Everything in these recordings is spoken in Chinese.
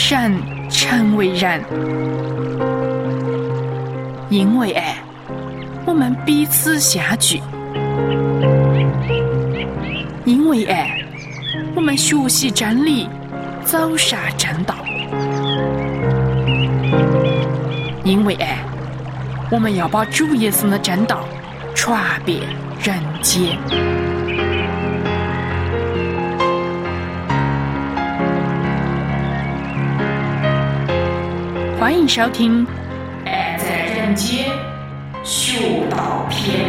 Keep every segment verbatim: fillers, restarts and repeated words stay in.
善成为人。因为爱，我们彼此相聚；因为爱，我们学习真理，走上正道；因为爱，我们要把主耶稣的真道传遍人间。欢迎收听《爱在人间学道篇》。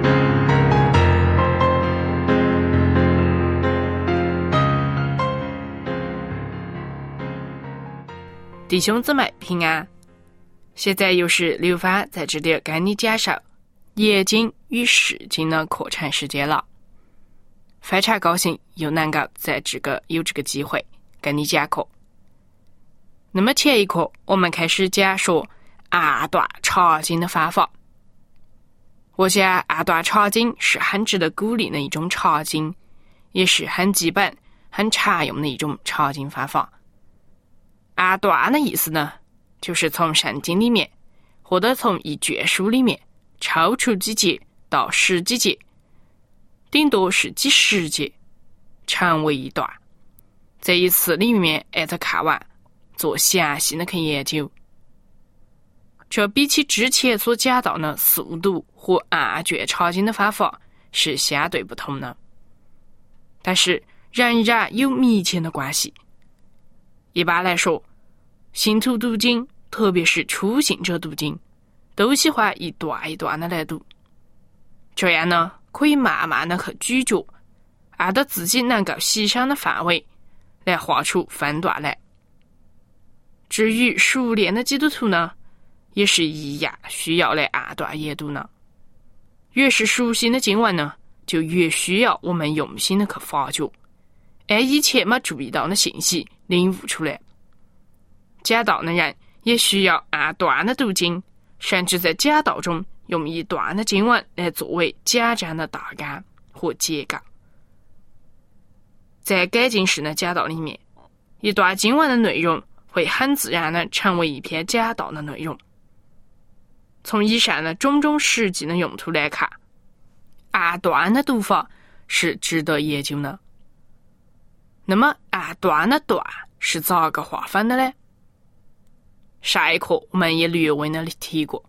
弟兄姊妹平安，现在又是刘芳在这里跟你介绍《耶经》与《释经》的课程时间了。非常高兴又能够在这个有这个机会跟你讲课。那么前一课我们开始讲说暗断查经的方法。我想暗断查经是很值得鼓励的一种查经，也是很基本很常用的一种查经方法。暗断的意思呢，就是从圣经里面或者从一卷书里面抽出几节到十几节，顶多是几十节，成为一段，在一次里面挨着看完，做详细的去研究。这比起之前所讲到的速读和案卷查经的方法是相对不同的，但是仍然有密切的关系。一般来说，信徒读经，特别是初信者读经，都喜欢一段一段的来读，这样呢，可以慢慢的去咀嚼，按照自己能够欣赏的范围来画出分段来。至于熟练的基督徒呢，也是一样需要来按段研读呢。越是熟悉的经文呢，就越需要我们用心的去发掘，按以前没注意到的信息领悟出来。讲道的人也需要按段的读经，甚至在讲道中用一段的经文来作为讲章的大纲或结构。在改进式的讲道里面，一段经文的内容会很自然地成为一篇讲道的内容。从以上的种种实际的用途来看，按段的读法是值得研究的。那么按段的段是咋个划分的呢？上一课我们也略微的提过，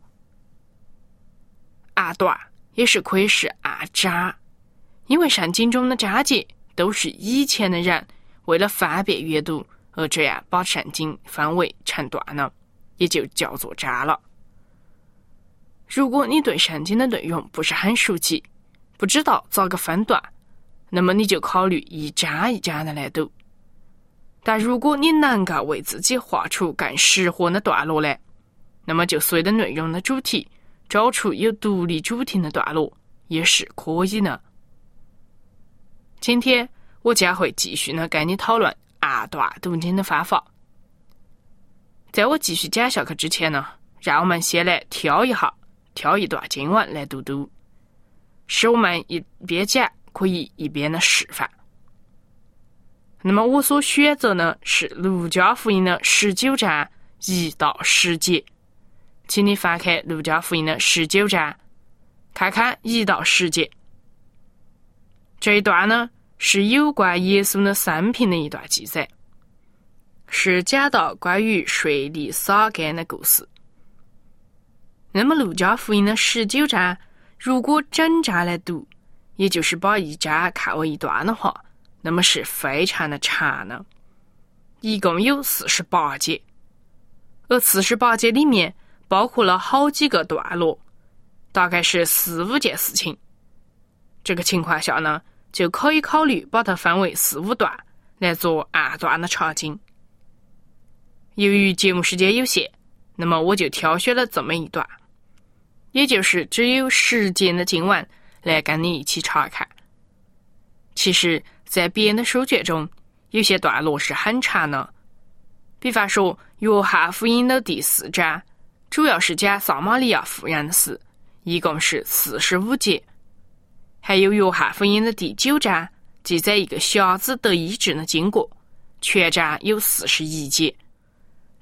按段也是可以是按章，因为圣经中的章节都是以前的人为了方便阅读而这样把圣经分为成段了，也就叫做章了。如果你对圣经的内容不是很熟悉，不知道咋个分段，那么你就考虑一章一章的来读。但如果你能够为自己画出更适合的段落来，那么就随着内容的主题找出有独立主题的段落也是可以的。今天我将会继续的跟你讨论按段读经的方法。在我继续讲下去之前呢，让我们先来挑一下挑一段经文来读读，使我们一边讲可以一边的示范。那么我所选择呢是路加福音的十九章一到十节，请你翻开路加福音的十九章，看看一到十节。这一段呢是有关耶稣的生平的一段记载，是讲到关于税吏撒该的故事。那么路加福音的十九章如果整章来读，也就是把一章看为一段的话，那么是非常的长的，一共有四十八节，而四十八节里面包括了好几个段落，大概是四五件事情。这个情况下呢，就可以考虑把它分为四五段来做按段的查经。由于节目时间有限，那么我就挑选了这么一段，也就是只有十节的经文来跟你一起查看。其实在别的书卷中，有些段落是很长的，比方说约翰福音的第四章，主要是讲撒玛利亚妇人的事，一共是四十五节。还有约翰福音的第九章，记载一个瞎子得医治的经过，全章有四十一节，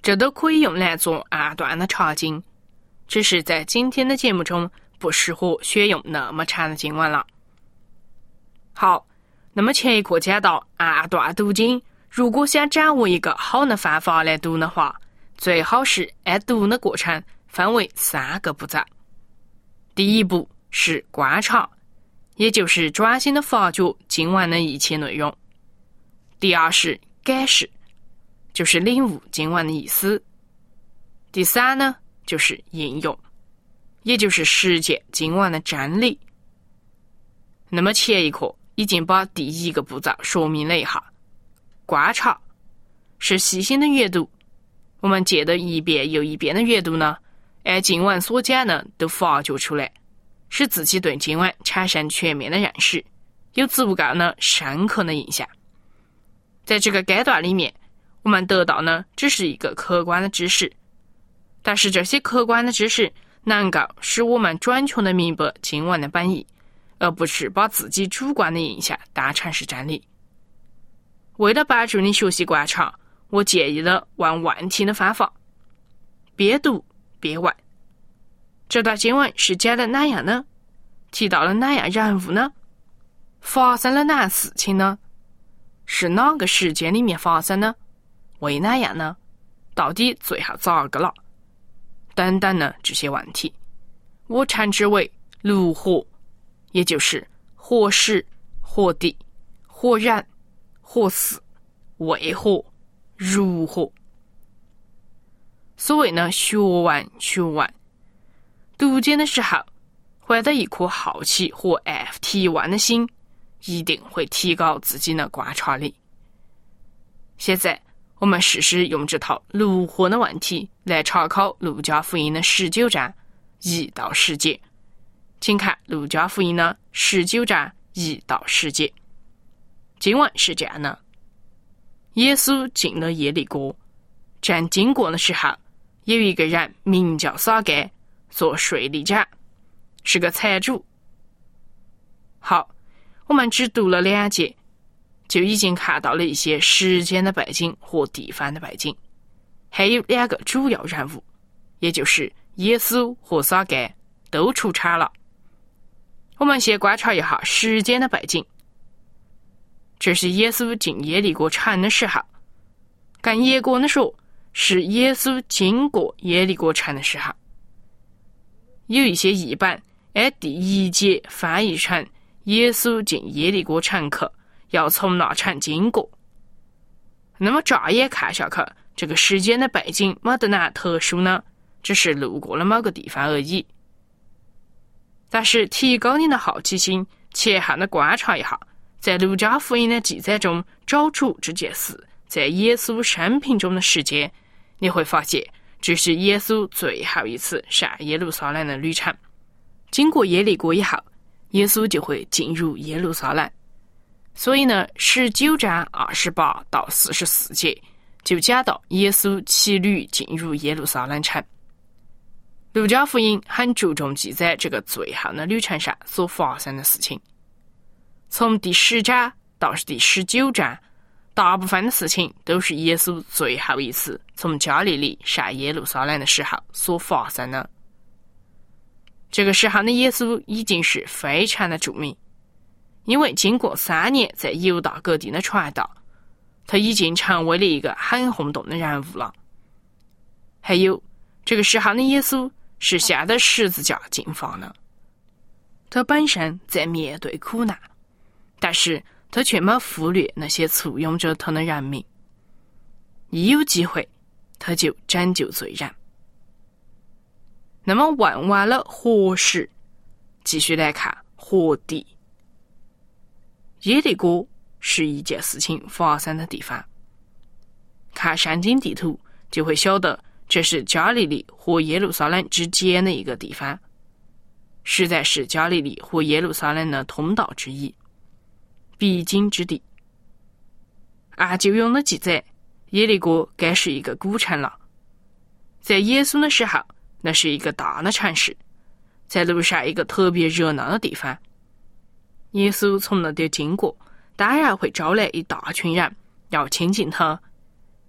这都可以用来做二段的查经，只是在今天的节目中不适合选用那么长的经文了。好，那么前一课讲到二段读经，如果想掌握一个好的方法来读的话，最好是按读的过程分为三个步骤。第一步是观察，也就是专心的发掘经文的一切内容。第二是解释，就是领悟经文的意思。第三呢，就是应用，也就是实践经文的真理。那么前一课已经把第一个步骤说明了一下，观察是细心的阅读，我们借着一遍又一遍的阅读呢，按经文所讲的都发掘出来，使自己对经文产生全面的认识，有足够的深刻的印象。在这个阶段里面，我们得到呢只是一个客观的知识，但是这些客观的知识能够使我们准确的明白经文的本意，而不是把自己主观的印象当成是真理。为了帮助你学习观察，我建议了问问题的方法，边读边问。这段经文是讲的哪样呢？提到了哪样人物呢？发生了哪样事情呢？是哪个时间里面发生呢？为哪样呢？到底最后咋个了？等等呢这些问题，我称之为如何，也就是何时、何地、何人、何事、为何、如何。所谓呢学问学问，读经的时候怀着一颗好奇和爱提问的心，一定会提高自己的观察力。现在我们试试用这套如何的问题来查考路加福音的十九章一到十节。请看路加福音的十九章一到十节。经文是这样的：耶稣进了耶利哥，正经过的时候，有一个人名叫撒该，做税吏长，是个财主。好，我们只读了两节，就已经看到了一些时间的背景和地方的背景，还有两个主要人物，也就是耶稣和撒该都出场了。我们先观察一下时间的背景。这是耶稣进耶利哥城的时候，更严格的说，是耶稣经过耶利哥城的时候。有一些译本按第一节翻译成耶稣进耶利哥城去，要从那城经过。那么乍眼看下去，这个时间的背景没得哪特殊呢，只是路过了某个地方而已。但是提高你的好奇心，前后的观察一下，在路加福音的记载中找出这件事在耶稣生平中的时间，你会发现这是耶稣最后一次上耶路撒冷的旅程。经过耶利哥以后，耶稣就会进入耶路撒冷。所以呢，十九章二十八到四十四节就讲到耶稣骑驴进入耶路撒冷城。路加福音很注重记载这个最后的旅程上所发生的事情。从第十章到第十九章，大部分的事情都是耶稣最后一次从加利利上耶路撒冷的时候所发生的。这个时候的耶稣已经是非常的著名，因为经过三年在犹大各地的传道，他已经成为了一个很轰动的人物了。还有，这个时候的耶稣是下的十字架进放的，他本身在面对苦难，但是他却没忽略那些簇拥着他的人民。一有机会，他就拯救罪人。那么问完了何时，继续来看何地。耶利哥是一件事情发生的地方，看圣经地图就会晓得这是加利利和耶路撒冷之间的一个地方，实在是加利利和耶路撒冷的通道之一，必经之地。按旧约的记载，耶利哥该是一个古城了。在耶稣的时候，那是一个大的城市，在路上一个特别热闹的地方。耶稣从那里经过，当然会招来一大群人要亲近他，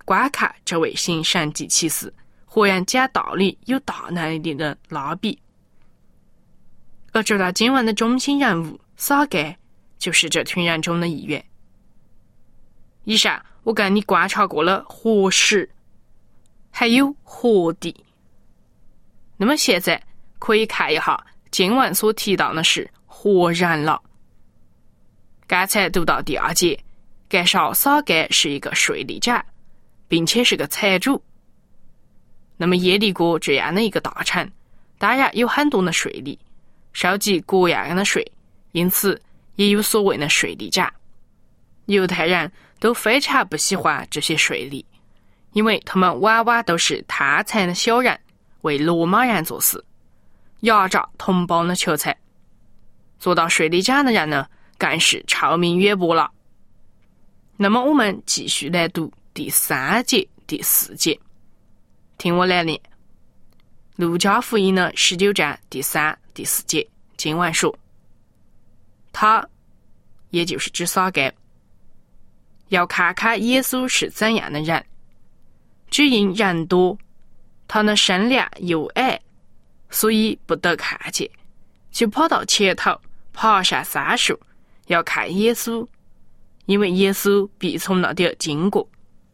观看这位行神迹奇事、活人讲道理有大能力的拉比。而这段经文的中心人物撒该就是这群人中的一员。以上我跟你观察过了活石，还有活地。那么现在可以看一下经文所提到的是活人了。刚才读到第二节，介绍撒该是一个税吏长，并且是个财主。那么耶利哥这样的一个大城，当然有很多的税吏，收集各样的税，因此也有所谓的税吏长。犹太人都非常不喜欢这些税吏，因为他们往往都是贪财的小人，为罗马人做事，压榨同胞的求财。做到税吏长的人呢，更是臭名远播了。那么我们继续来读第三节、第四节，听我来念。路加福音的十九章第三、第四节，经文说：他，也就是指撒该，要看看耶稣是怎样的人，只因人多，他的身量又矮，所以不得看见，就跑到前头，爬上山树，要看耶稣，因为耶稣必从那地经过。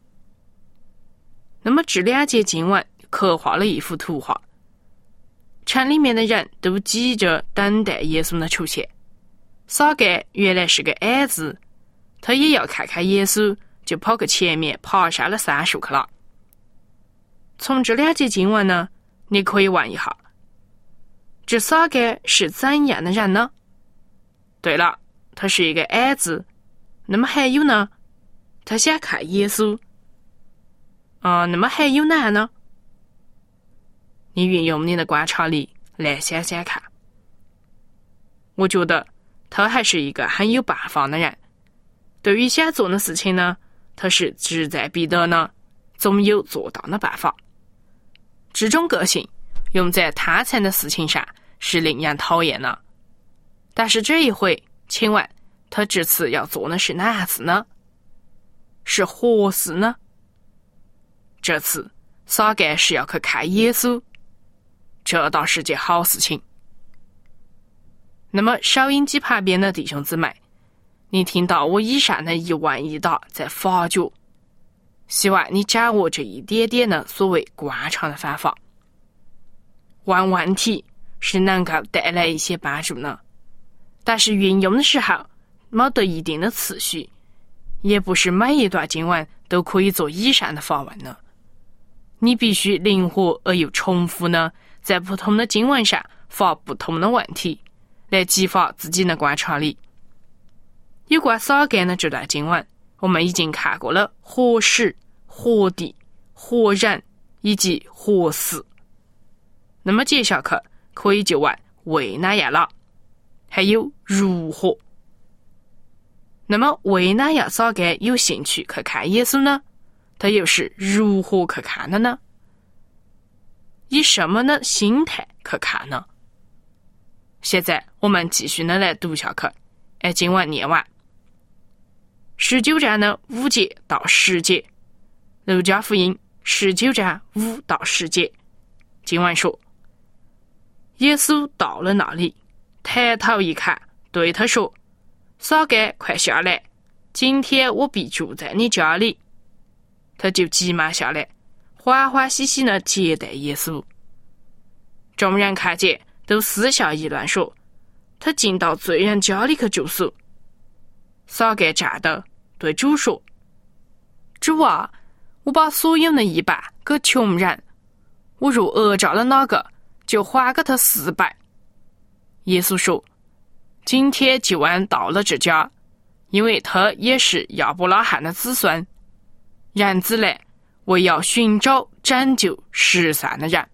那么这两节经文刻画了一幅图画，城里面的人都挤着等待耶稣的出现。撒该原来是个矮子，他也要看看耶稣，就跑个前面爬上了山树去了。从这两节经文呢，你可以问一下，这撒该是怎样的人呢？对了，他是一个矮子。那么还有呢？他想看耶稣。啊、呃，那么还有哪呢？你运用你的观察力来想想看。我觉得他还是一个很有办法的人。对于想做的事情呢，他是志在必得呢，总有做到的办法。这种个性用在贪财的事情上是令人讨厌的。但是这一回，请问他这次要做的是哪事呢？是活事呢？这次撒该是要去看耶稣，这倒是件好事情。那么收音机旁边的弟兄姊妹，你听到我以上的一问一答在发觉，希望你掌握这一点点的所谓观察的方法。问问题是能够带来一些帮助呢，但是运用的时候没得一定的次序，也不是每一段经文都可以做以上的发问呢。你必须灵活而又重复呢，在不同的经文上发不同的问题，来激发自己的观察力。有关撒该的这段经文，我们已经看过了活石、活地、活人以及活死。那么接下去可以就问为哪样了，还有如何。那么为哪样撒该有兴趣去看耶稣呢？他又是如何去看的呢？以什么的心态去看呢？现在我们继续的来读下去，哎，经文念完。十九章的五节到十节，路加福音十九章五到十节，经文说：耶稣到了那里，抬头一看，对他说：撒该，快下来，今天我必住在你家里。他就急忙下来，欢欢喜喜地接待耶稣。众人看见，都私下议论说：他进到罪人家里去住宿。撒该站着对主说：主啊，我把所有的一半给穷人，我若讹诈了哪个，就还给他四百。耶稣说：今天救恩到了这家，因为他也是亚伯拉罕的子孙。人子来，为要寻找拯救失散的人。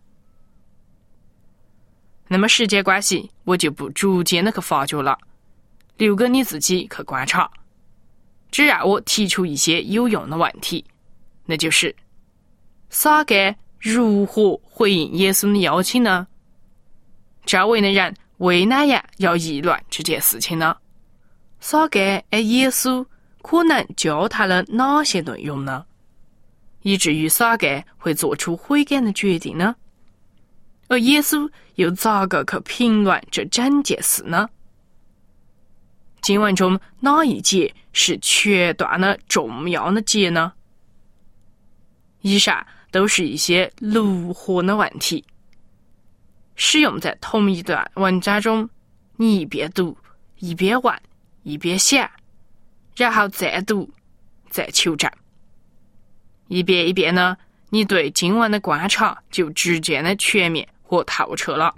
那么时间关系，我就不逐渐的去发掘了，留给你自己去观察。只让我提出一些有用的问题，那就是撒该如何回应耶稣的邀请呢？周围的人为哪样要议论这件事情呢？撒该而耶稣可能教他了哪些内容呢？ 以至于撒该会做出悔改的决定呢？而耶稣又咋个去评论这整件事呢？经文中哪一节是全段的重要的节呢？以上都是一些如何的问题，使用在同一段文章中，你一边读一边问一边想，然后再读再求证，一遍一遍呢，你对经文的观察就逐渐的全面和透彻了。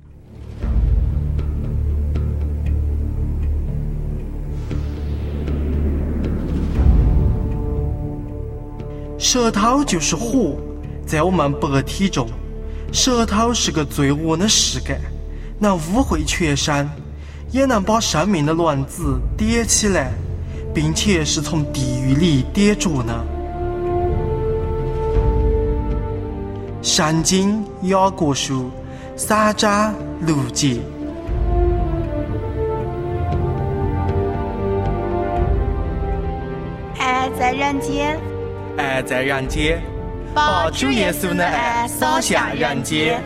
舌头就是火，在我们白体中，舌头是个罪恶的事干，能污秽全身，也能把生命的卵子点起来，并且是从地狱里点着呢。圣经雅各书三章六节。 爱在人间， 爱在人间，把主耶稣的爱洒向人间。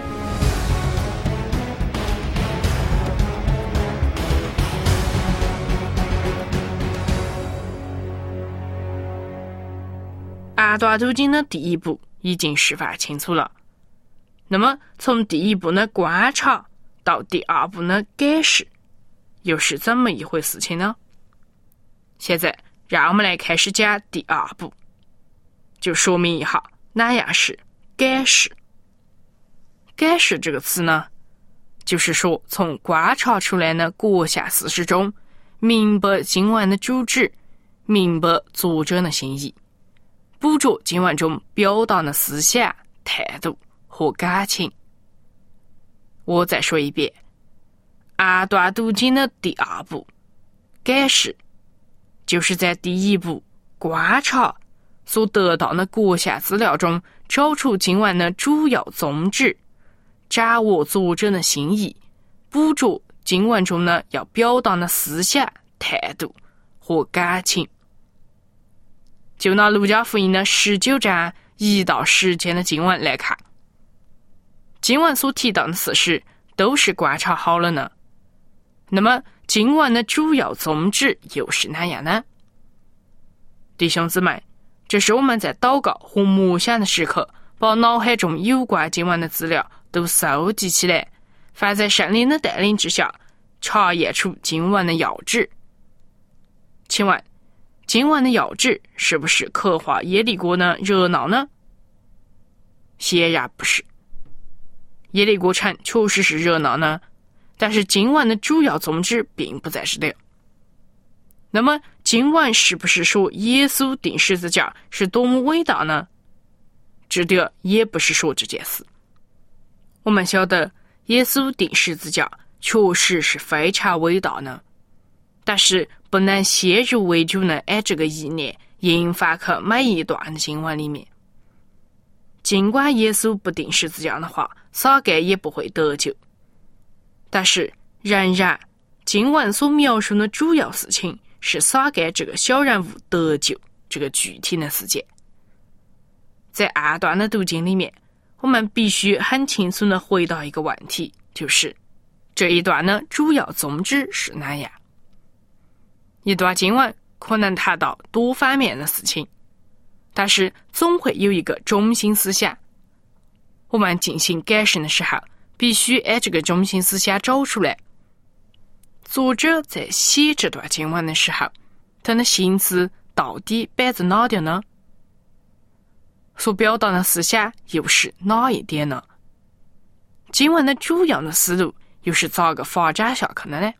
阿段读经的第一步已经示范清楚了，那么从第一步的观察到第二步的解释，又是怎么一回事情呢？现在让我们来开始讲第二步，就说明一下哪样是解释。解释这个词呢，就是说从观察出来的各项事实中，明白经文的主旨，明白作者的心意，捕捉经文中表达的思想、态度和感情。我再说一遍，二段读经的第二步，解释，就是在第一步观察所得到的各项资料中，找出经文的主要宗旨，掌握作者的心意，捕捉经文中呢要表达的思想、态度和感情。就拿路加福音的十九章一到十节的经文来看，经文所提到的事实都是观察好了呢。那么经文的主要宗旨又是哪样呢？弟兄姊妹，这是我们在祷告和默想的时刻，把脑海中有关经文的资料都搜集起来，放在圣灵的带领之下，查验出经文的要旨。请问经文的要旨是不是刻画耶利哥的热闹呢？显然不是。耶利哥城确实是热闹呢，但是经文的主要宗旨并不在这里。那么经文是不是说耶稣钉十字架是多么伟大呢？指的也不是说这件事。我们晓得耶稣钉十字架确实是非常伟大呢，但是不能先入为主呢按这个意念引发去每一段的经文里面。尽管耶稣不钉十字架的话，撒该也不会得救，但是仍然经文所描述的主要事情是撒该这个小人物得救这个具体的事件。在二段的读经里面，我们必须很清楚地回答一个问题，就是这一段的主要宗旨是哪样？一段经文可能谈到多方面的事情，但是总会有一个中心思想。我们进行改圣的时候，必须按这个中心思想找出来。作者在写这段经文的时候，他的心思到底摆在哪点呢？所表达的思想又是哪一点呢？经文的主要的思路又是咋个发展下去的呢？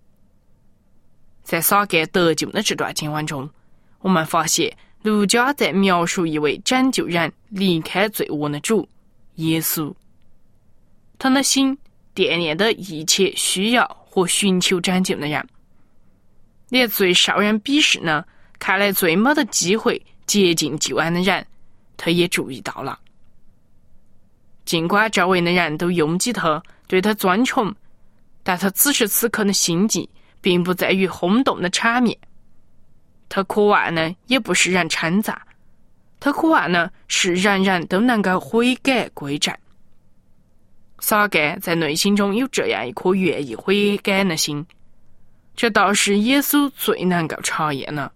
在撒该得救的这段经文中，我们发现路加在描述一位拯救人离开罪恶的主耶稣，他的心惦念的一切需要和寻求拯救的人，连最受人鄙视呢，看来最没的机会接近救恩的人，他也注意到了。尽管周围的人都拥挤他，对他尊崇，但他此时此刻的心境并不在于轰动的场面，他渴望呢也不是人称赞， 它渴望呢是人人都能够悔改归正。撒该在内心中有这样一颗愿意悔改的心，这倒是耶稣最能够查验呢。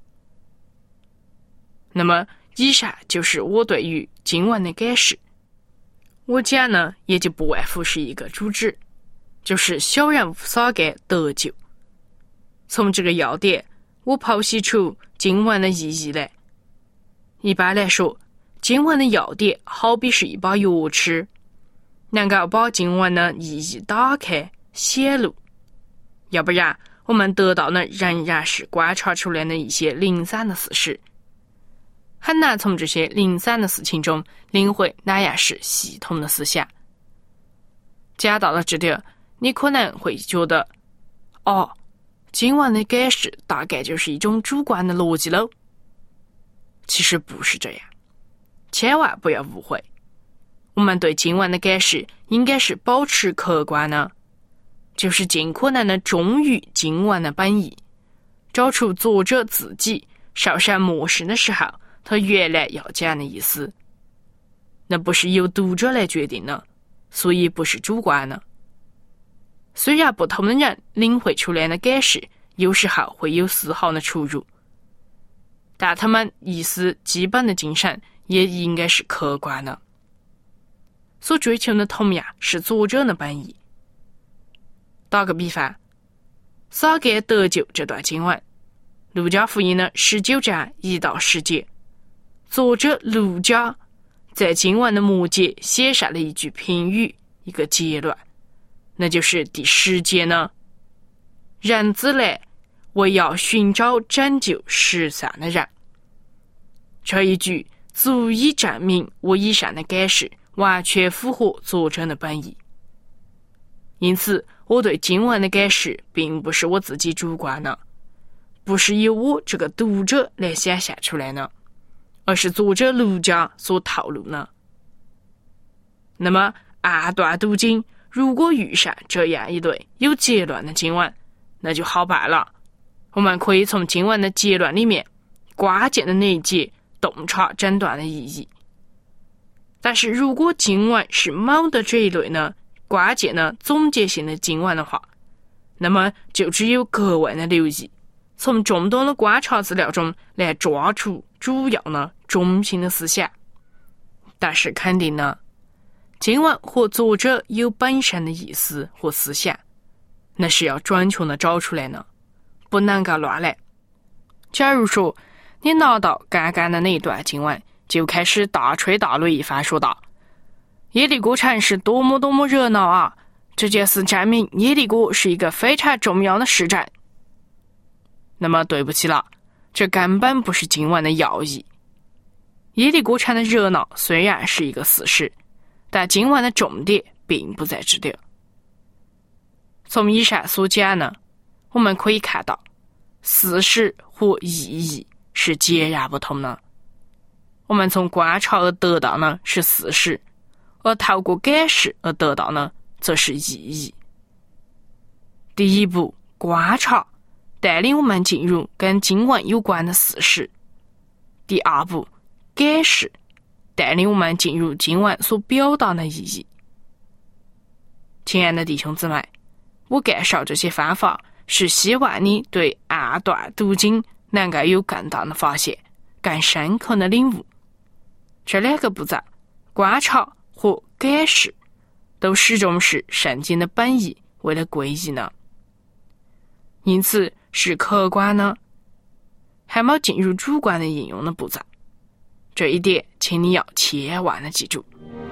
那么以上就是我对于经文的解释。我讲呢也就不外乎是一个主旨，就是小人物撒该得救。从这个要点我剖析出经文的意义来。一般来说，经文的要点好比是一把钥匙，能够把经文的意义打开显露，要不然我们得到的仍然是观察出来的一些零散的事实，很难从这些零散的事情中领会哪样是系统的思想。讲到了这点，你可能会觉得，哦，经文的解释大概就是一种主观的逻辑喽。其实不是这样，千万不要误会。我们对经文的解释应该是保持客观的，就是尽可能的忠于经文的本意，找出作者自己稍稍漠视的时候他原来要讲的意思。那不是由读者来决定的，所以不是主观的。虽然不同的人领会出来的解释有时候会有丝毫的出入，但他们意思基本的精神也应该是客观的，所追求的同样是作者的本意。打个比方，撒该得救这段经文，路加福音的十九章一到十节，作者路加在经文的末节写下了一句评语，一个结论，那就是第十节呢，人子来为要寻找拯救失散的人。这一句足以证明我以上的解释完全符合作者的本意。因此我对经文的解释并不是我自己主观的，不是由我这个读者来想象出来的，而是作者路加所透露的。那么按段读经，如果遇上这样一对有结论的经文，那就好办了。我们可以从经文的结论里面关键的那一节洞察整段的意义。但是如果经文是冇的这一类呢关键的总结性的经文的话，那么就只有格外的留意，从众多的观察资料中来抓出主要的中心的思想。但是肯定呢，经文和作者有本身的意思和思想，那是要准确的找出来呢，不能够乱来。假如说你拿到刚刚的那一段经文，就开始大吹大擂一番，说道耶利哥城是多么多么热闹啊，这件事证明耶利哥是一个非常重要的市镇。那么对不起了，这根本不是经文的要义。耶利哥城的热闹虽然是一个事实，但经文的重点并不在这里。从以上所讲呢，我们可以看到事实和意义是截然不同的。我们从观察而得到呢是事实，而透过解释而得到呢则是意义。第一步，观察带领我们进入跟经文有关的事实；第二步，解释带领我们进入经文所表达的意义。亲爱的弟兄姊妹，我介绍这些方法是希望你对按段读经能够有更大的发现，更深刻的领悟。这两个步骤，观察和解释，都始终是圣经的本意为了归义呢，因此是客观呢，还没进入主观的应用的步骤。这一点请你要千万的记住。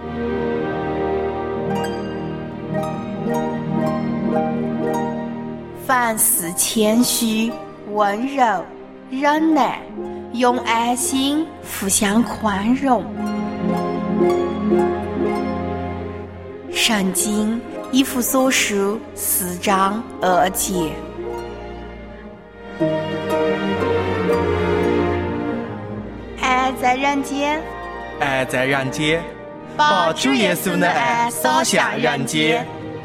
凡事谦虚、温柔、忍耐，用爱心互相宽容。圣经以弗所书四章二节。爱在人间， 爱在人间，把主耶稣的爱洒向人间。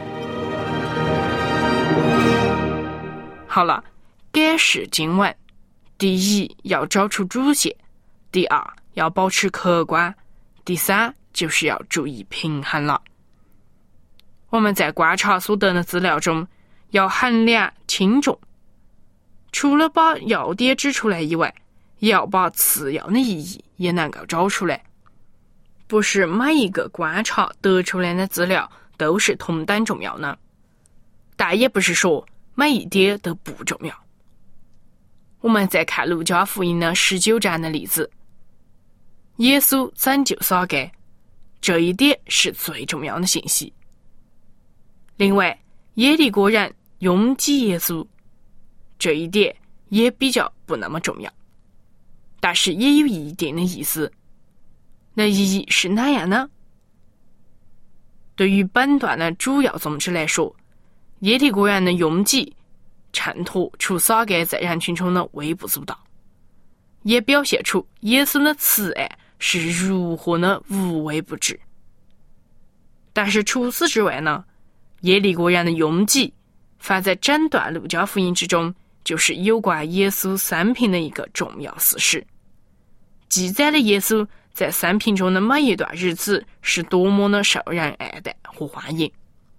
好了，解释经文，第一要找出主线，第二要保持客观，第三就是要注意平衡了。我们在观察所得的资料中，要衡量轻重，除了把要点指出来以外，也要把次要的意义也能够找出来。不是每一个观察得出来的资料都是同等重要的，但也不是说每一点都不重要。我们再看路加福音的十九章的例子，耶稣拯救撒该，这一点是最重要的信息。另外，耶利哥人拥挤耶稣，这一点也比较不那么重要，但是也有一定的意思。那意义是哪样呢？对于本段的主要宗旨来说，耶利哥人的拥挤衬托出撒该在人群中的微不足道，也表现出耶稣的慈爱是如何的无微不至。但是除此之外呢，耶利哥人的拥挤放在整段路加福音之中，就是有关耶稣生平的一个重要事实，记载了耶稣在生平中的每一段日子是多么的受人爱戴和欢迎。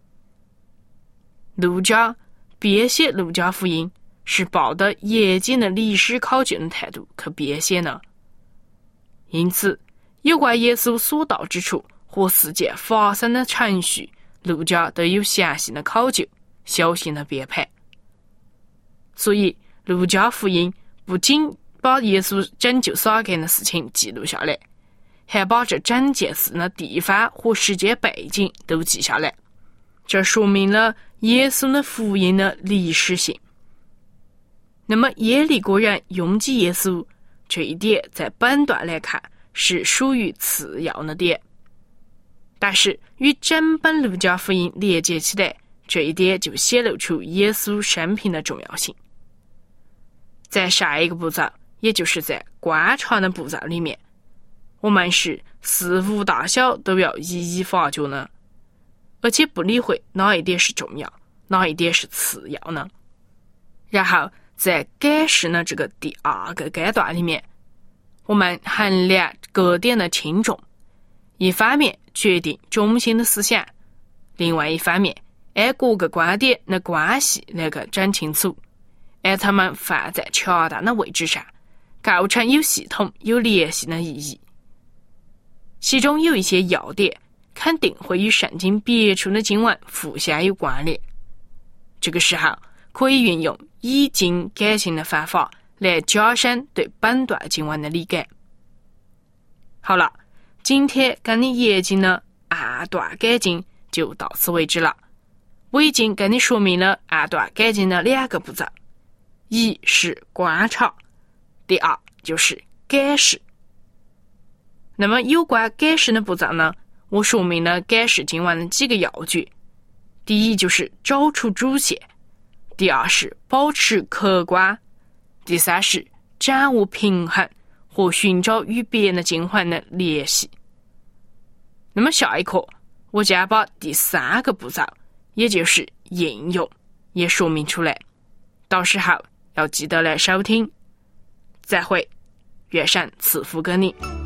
路加编写路加福音是抱着严谨的历史考据的态度去编写的，因此有关耶稣所到之处和事件发生的程序，路加都有详细的考究，小心的编排。所以路加福音不仅把耶稣拯救撒该的事情记录下来，还把这整件事的地方和时间背景都记下来，这说明了耶稣的福音的历史性。那么耶利哥人拥挤耶稣这一点在本段来看是属于次要的点，但是与整本路加福音连接起来，这一点就显露出耶稣生平的重要性。在下一个步骤，也就是在观察的步骤里面，我们是事无大小都要一一发掘呢，而且不理会哪一点是重要，哪一点是次要呢。然后在解释呢这个第二个阶段里面，我们衡量各点的轻重，一方面决定中心的思想，另外一方面按各个观点的关系那个整清楚，按它们放在恰当的位置上，构成有系统有联系的意义。其中有一些要点肯定会与圣经别处的经文互相有关联，这个时候可以运用以经改经的方法来加深对本段经文的理解。好了，今天跟你研经的二段改经就到此为止了。我已经跟你说明了二段改经的两个步骤，一是观察，第二就是解释。那么有关解释的步骤呢，我说明了解释经文的几个要诀。第一就是找出主线，第二是保持客观，第三是掌握平衡和寻找与别的经文的联系。那么下一课我将把第三个步骤，也就是应用也说明出来，到时候要记得来收听。再会，愿神赐福给你。